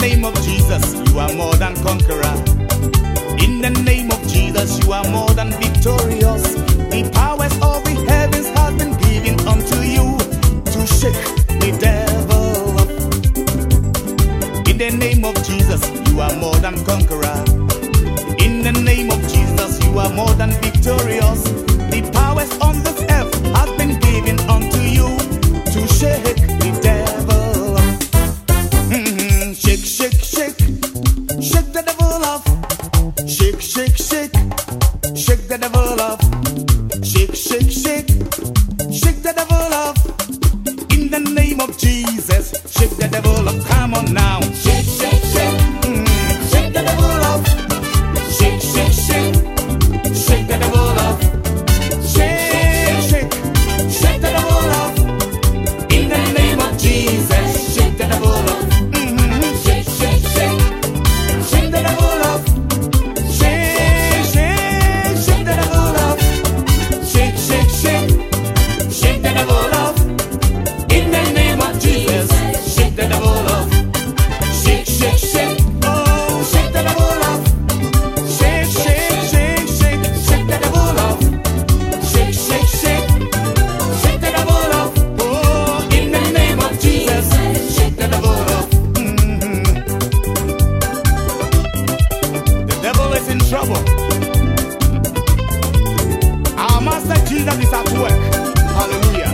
name of Jesus, you are more than conqueror. In the name of Jesus, you are more than victorious. The powers of the heavens have been given unto you to shake the devil up. In the name of Jesus, you are more than conqueror. In the name of Jesus, you are more than victorious. The powers on this earth have been given unto you to shake the devil up. Shake, shake, shake, shake the devil off. Shake, shake, shake, shake the devil off. Shake, shake, shake, shake the devil off. In the name of Jesus, shake the devil off. Come on now. Shake, shake, shake, shake the devil off. Shake, shake, shake, shake the devil off. Shake, shake, shake the devil off. In the name of Jesus, shake the devil off. Shake, shake, shake, shake the devil off. Shake, shake, shake the devil off. Shake, shake, shake, shake the devil off. In the name of Jesus, shake the devil off. Shake, shake, shake, oh, shake the devil off. Shake, shake, shake, shake, shake the devil off. Shake, shake, shake, shake the devil off. Oh, in the name of Jesus, shake the devil off. The devil is in trouble. Our Master Jesus is at work. Hallelujah.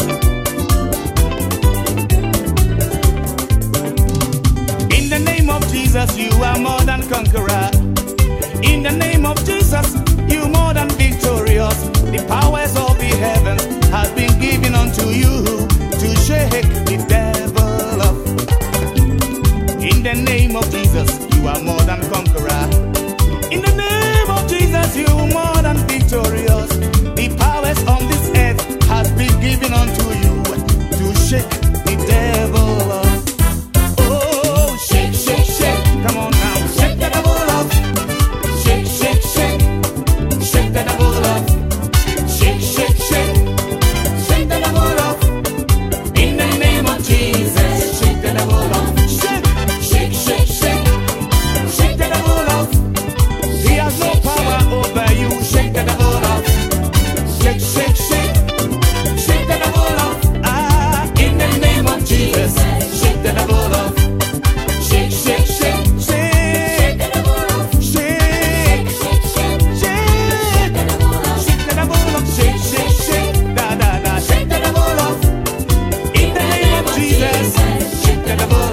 In the name of Jesus, you are more than conqueror. In the name of Jesus, you more than victorious. The powers of the heavens has been given unto you to shake the devil off. In the name of Jesus, you are more than conqueror. In the name of Jesus, you are more than victorious. The powers on this earth has been given unto you to shake the devil off. Oh, shake, shake, shake. Come on now, shake the devil off. Shake, shake, shake, shake the devil off. Shake, shake, shake, shake the devil off. In the name of Jesus, shake the devil off. Shake, shake, shake, shake, shake the devil off. He has no power over you. Shake the devil off. Shake, shake, shake, shake the devil off. Ah, in the name of Jesus, shake the devil off. Shake, shake, shake, shake the devil off. Shake, shake, shake, shake the devil off. Shake the devil off. Shake, shake, shake, da da da. Shake the devil off. In the name of Jesus, shake the devil off.